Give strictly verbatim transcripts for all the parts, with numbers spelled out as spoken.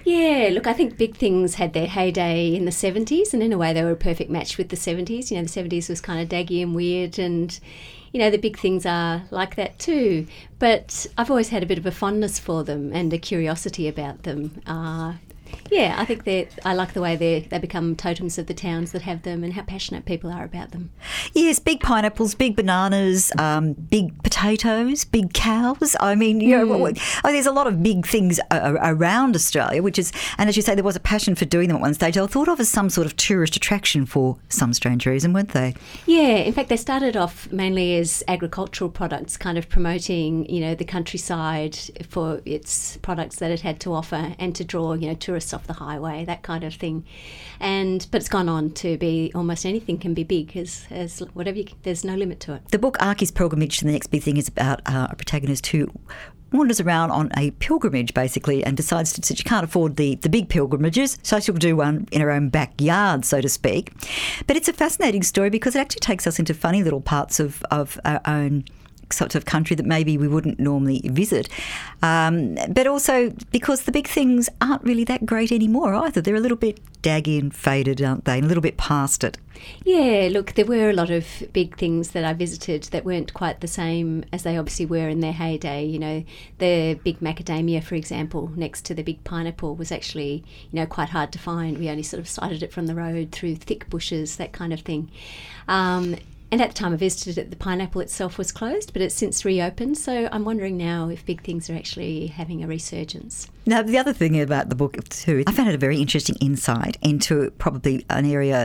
Yeah, look, I think Big Things had their heyday in the seventies, and in a way they were a perfect match with the seventies. You know, the seventies was kind of daggy and weird, and, you know, the Big Things are like that too. But I've always had a bit of a fondness for them and a curiosity about them. Uh, yeah, I think they I like the way they they become totems of the towns that have them and how passionate people are about them. Yes, big pineapples, big bananas, um, big potatoes, big cows. I mean, you know, mm. oh, there's a lot of big things a- around Australia, which is, and as you say, there was a passion for doing them at one stage. They were thought of as some sort of tourist attraction for some strange reason, weren't they? Yeah, in fact, they started off mainly as agricultural products, kind of promoting, you know, the countryside for its products that it had to offer and to draw, you know, tourists off the highway, that kind of thing. And but it's gone on to be almost anything can be big, as as whatever you, there's no limit to it. The book Archie's Pilgrimage, the next big thing, is about uh, a protagonist who wanders around on a pilgrimage basically and decides that she can't afford the, the big pilgrimages, so she'll do one in her own backyard, so to speak. But it's a fascinating story because it actually takes us into funny little parts of, of our own sorts of country that maybe we wouldn't normally visit. Um, but also because the big things aren't really that great anymore either. They're a little bit daggy and faded, aren't they? And a little bit past it. Yeah, look, there were a lot of big things that I visited that weren't quite the same as they obviously were in their heyday. You know, the big macadamia, for example, next to the big pineapple was actually, you know, quite hard to find. We only sort of sighted it from the road through thick bushes, that kind of thing. Um, And at the time I visited it, the pineapple itself was closed, but it's since reopened. So I'm wondering now if big things are actually having a resurgence. Now, the other thing about the book too, I found it a very interesting insight into probably an area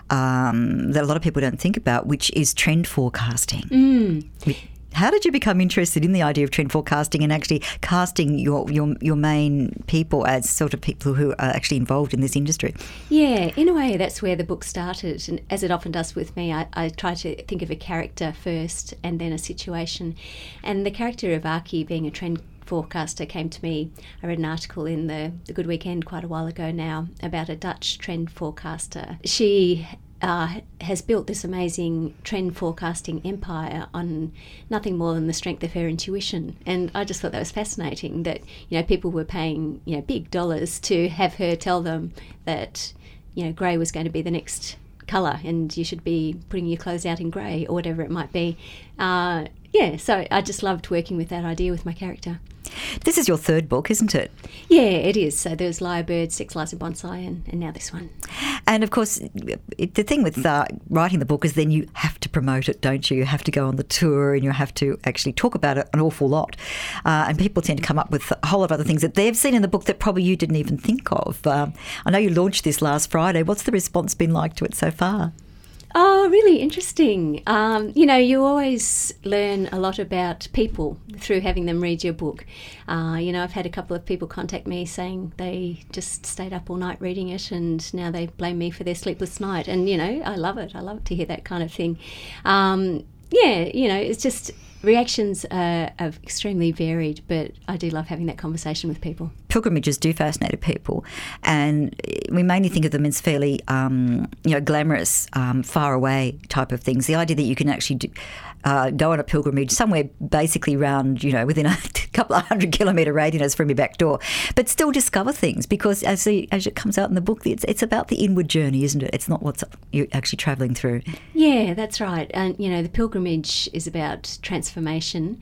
um, that a lot of people don't think about, which is trend forecasting. Mm. How did you become interested in the idea of trend forecasting and actually casting your, your your main people as sort of people who are actually involved in this industry? Yeah, in a way that's where the book started, and as it often does with me, I, I try to think of a character first and then a situation. And the character of Archie being a trend forecaster came to me. I read an article in the, the Good Weekend quite a while ago now about a Dutch trend forecaster. She Uh, has built this amazing trend forecasting empire on nothing more than the strength of her intuition. And I just thought that was fascinating that, you know, people were paying, you know, big dollars to have her tell them that, you know, grey was going to be the next colour and you should be putting your clothes out in grey or whatever it might be. Uh, yeah, so I just loved working with that idea with my character. This is your third book, isn't it? Yeah, it is. So there's Lyrebird, Sex, Lies and Bonsai, and, and now this one. And of course, it, the thing with uh, writing the book is then you have to promote it, don't you? You have to go on the tour and you have to actually talk about it an awful lot. Uh, and people tend to come up with a whole lot of other things that they've seen in the book that probably you didn't even think of. Um, I know you launched this last Friday. What's the response been like to it so far? Oh, really interesting. Um, you know, you always learn a lot about people through having them read your book. Uh, you know, I've had a couple of people contact me saying they just stayed up all night reading it and now they blame me for their sleepless night. And, you know, I love it. I love to hear that kind of thing. Um, yeah, you know, it's just reactions are, are extremely varied, but I do love having that conversation with people. Pilgrimages do fascinate people, and we mainly think of them as fairly, um, you know, glamorous, um, far away type of things. The idea that you can actually do, uh, go on a pilgrimage somewhere basically around, you know, within a couple of hundred kilometre radius from your back door, but still discover things because as the, as it comes out in the book, it's it's about the inward journey, isn't it? It's not what's you're actually travelling through. Yeah, that's right. And, you know, the pilgrimage is about transformation,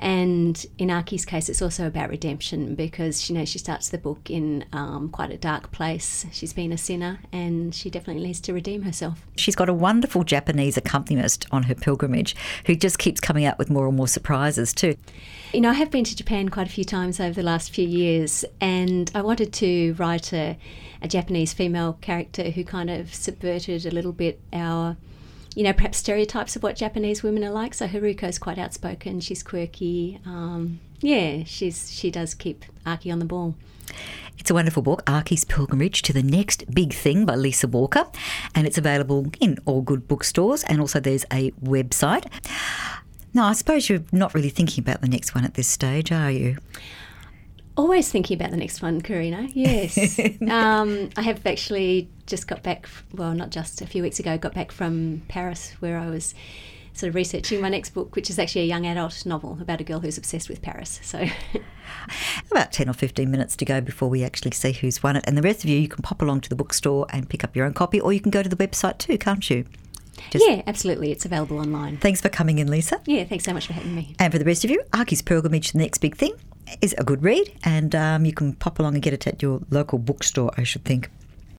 and in Archie's case, it's also about redemption because, you know, she starts the book in um, quite a dark place. She's been a sinner and she definitely needs to redeem herself. She's got a wonderful Japanese accompanist on her pilgrimage who just keeps coming out with more and more surprises too. You know, I have been to Japan quite a few times over the last few years, and I wanted to write a, a Japanese female character who kind of subverted a little bit our, you know, perhaps stereotypes of what Japanese women are like. So Haruko's quite outspoken, she's quirky. Um, yeah, she's she does keep Archie on the ball. It's a wonderful book, Archie's Pilgrimage to the Next Big Thing by Lisa Walker, and it's available in all good bookstores, and also there's a website. Now, I suppose you're not really thinking about the next one at this stage, are you? Always thinking about the next one, Karina, yes. um, I have actually just got back, well, not just a few weeks ago, got back from Paris where I was sort of researching my next book, which is actually a young adult novel about a girl who's obsessed with Paris. So about ten or fifteen minutes to go before we actually see who's won it. And the rest of you, you can pop along to the bookstore and pick up your own copy, or you can go to the website too, can't you? Just yeah, absolutely. It's available online. Thanks for coming in, Lisa. Yeah, thanks so much for having me. And for the rest of you, Archie's Pilgrimage, The Next Big Thing, is a good read, and um, you can pop along and get it at your local bookstore, I should think.